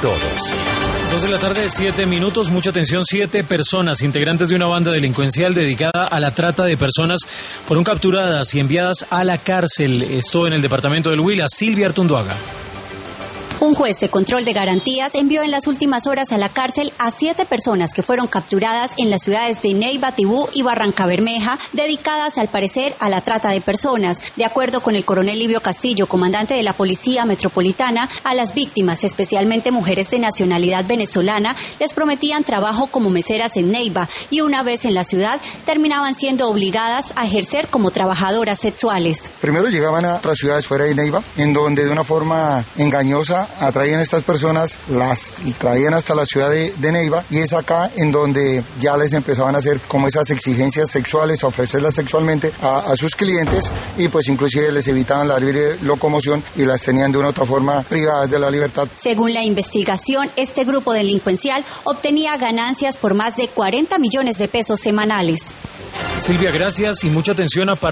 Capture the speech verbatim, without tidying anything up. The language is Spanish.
todos. Dos de la tarde, siete minutos, mucha atención, siete personas, integrantes de una banda delincuencial dedicada a la trata de personas, fueron capturadas y enviadas a la cárcel, esto en el departamento del Huila. Silvia Artunduaga. Un juez de control de garantías envió en las últimas horas a la cárcel a siete personas que fueron capturadas en las ciudades de Neiva, Tibú y Barranca Bermeja, dedicadas al parecer a la trata de personas. De acuerdo con el coronel Livio Castillo, comandante de la Policía Metropolitana, a las víctimas, especialmente mujeres de nacionalidad venezolana, les prometían trabajo como meseras en Neiva y una vez en la ciudad terminaban siendo obligadas a ejercer como trabajadoras sexuales. Primero llegaban a otras ciudades fuera de Neiva, en donde de una forma engañosa atraían a estas personas, las traían hasta la ciudad de, de Neiva, y es acá en donde ya les empezaban a hacer como esas exigencias sexuales, a ofrecerlas sexualmente a, a sus clientes, y pues inclusive les evitaban la libre locomoción y las tenían de una u otra forma privadas de la libertad. Según la investigación, este grupo delincuencial obtenía ganancias por más de cuarenta millones de pesos semanales. Silvia, gracias y mucha atención a